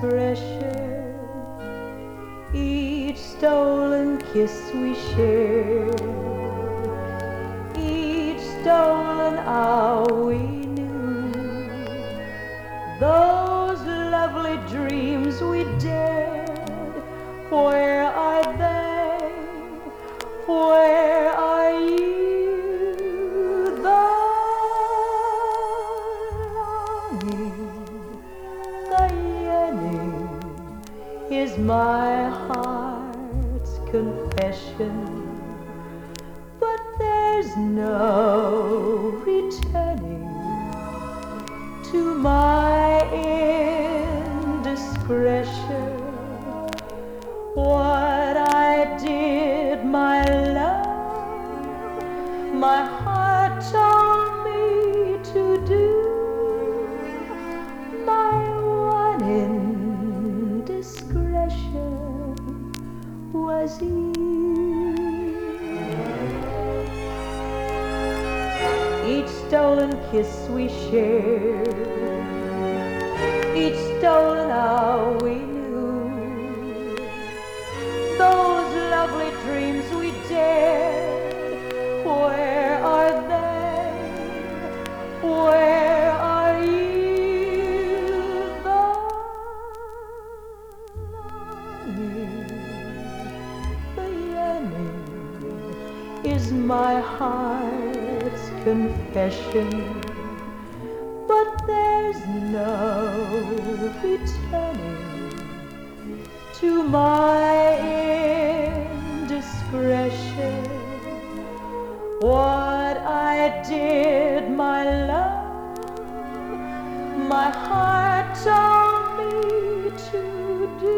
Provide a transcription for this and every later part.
indiscretion, each stolen kiss we share, each stolen hour we knew, those lovely dreams we dared, where are they? Where are you? The longing, the yearning is my heart's confession, but there's no returning to my indiscretion. What I did, my love, my heart told me to do. My one indiscretion was you. Each stolen kiss we shared, each stolen hour we knew, those lovely dreams we dared, where are they? Where are you? The longing, the yearning is my heart's confession, but there's no returning to my indiscretion. What I did, my love, my heart told me to do.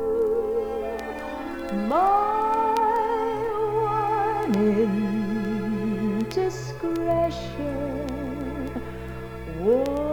My one indiscretion was